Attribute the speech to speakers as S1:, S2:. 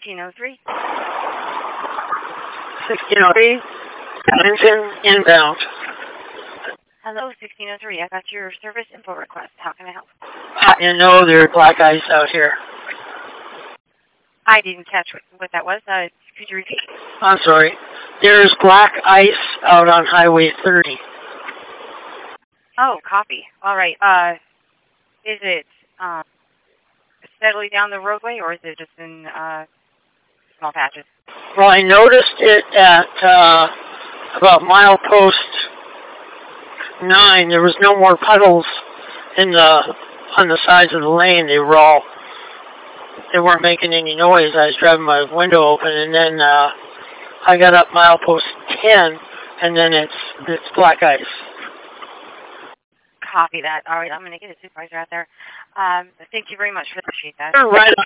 S1: 1603.
S2: 1603, engine inbound.
S1: Hello, 1603. I got your service info request. How can I help?
S2: You know there's black ice out here.
S1: I didn't catch what that was. Could you repeat?
S2: I'm sorry. There's black ice out on Highway 30.
S1: Oh, copy. All right. Is it steadily down the roadway, or is it just in small patches?
S2: Well, I noticed it at about milepost 9. There was no more puddles on the sides of the lane. They weren't making any noise. I was driving my window open, and then I got up milepost 10, and then it's black ice.
S1: Copy that. All right, I'm going to get a supervisor out there. Thank you very much. Appreciate that.
S2: Right.